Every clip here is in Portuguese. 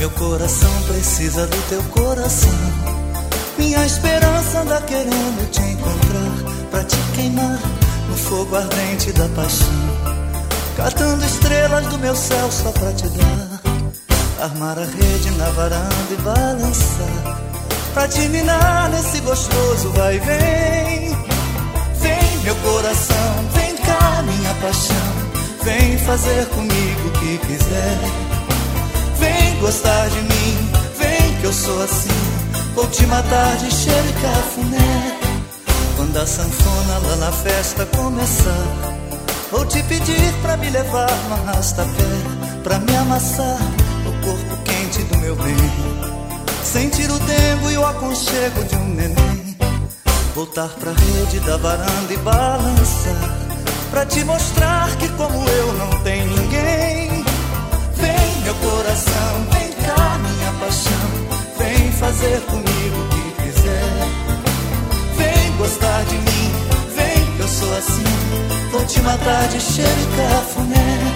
Meu coração precisa do teu coração. Minha esperança anda querendo te encontrar, pra te queimar no fogo ardente da paixão, catando estrelas do meu céu só pra te dar. Armar a rede na varanda e balançar, pra te minar nesse gostoso vai e vem. Vem meu coração, vem cá minha paixão, vem fazer comigo o que quiser. Vem gostar de mim, vem que eu sou assim, vou te matar de cheiro e cafuné. Quando a sanfona lá na festa começar, vou te pedir pra me levar no arrasta-pé, pra me amassar no corpo quente do meu bem, sentir o dengo e o aconchego de um neném. Voltar pra rede da varanda e balançar, pra te mostrar que como eu não tem ninguém. Vem meu coração, vem cá minha paixão, vem fazer comigo o que quiser. Vem gostar de mim, vem que eu sou assim, vou te matar de cheiro e cafuné.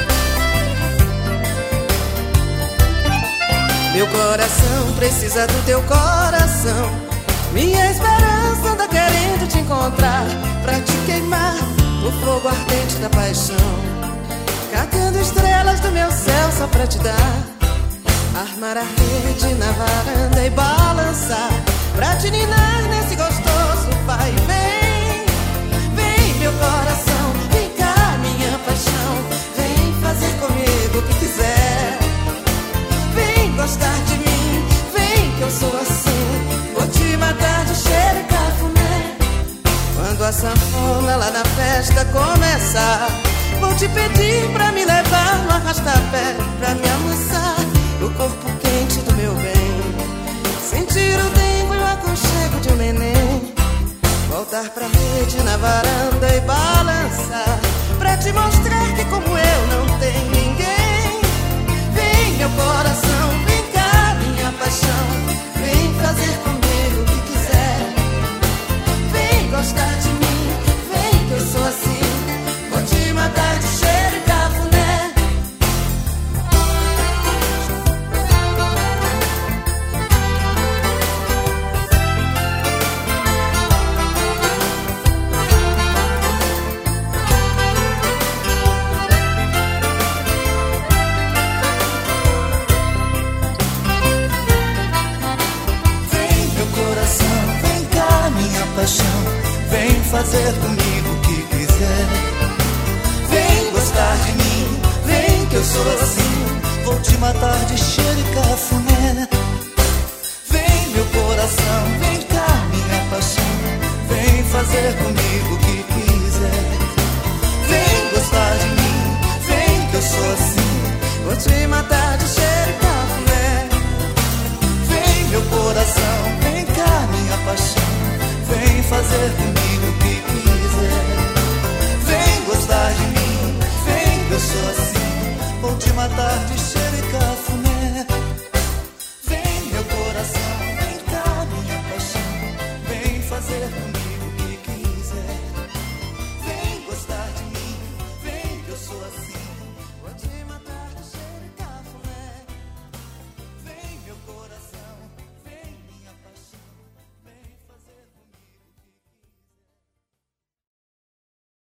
Meu coração precisa do teu coração, minha esperança anda querendo te encontrar, pra te queimar no fogo ardente da paixão, catando estrelas do meu céu só pra te dar. Armar a rede na varanda e balançar, pra te ninar nesse gostoso vai e vem. Vem meu coração, vem cá minha paixão, vem fazer comigo o que quiser. Vem gostar de mim, vem que eu sou assim, vou te matar de cheiro e cafuné. Quando a sanfona lá na festa começar, vou te pedir pra me levar no arrasta-pé, pra me amassar no corpo quente do meu bem, sentir o dengo e o aconchego de um neném. Voltar pra rede na varanda e balançar, pra te mostrar que como eu não tem ninguém. Vem meu coração, vem cá minha paixão, vem fazer comigo o que quiser. Vem gostar de mim, vem que eu sou assim, vou te matar de cheiro e cafuné. Vem meu coração, vem cá minha paixão, vem fazer comigo o que quiser. Vem gostar de mim, vem que eu sou assim, vou te matar de cheiro e cafuné. Vem meu coração, vem cá minha paixão, vem fazer comigo o que quiser. Vem gostar de mim, vem que eu sou assim, Vou te matar de cheiro e cafuné. vem meu coração, vem cá minha paixão, vem fazer comigo o que quiser. Vem gostar de mim, vem que eu sou assim, vou te matar de cheiro.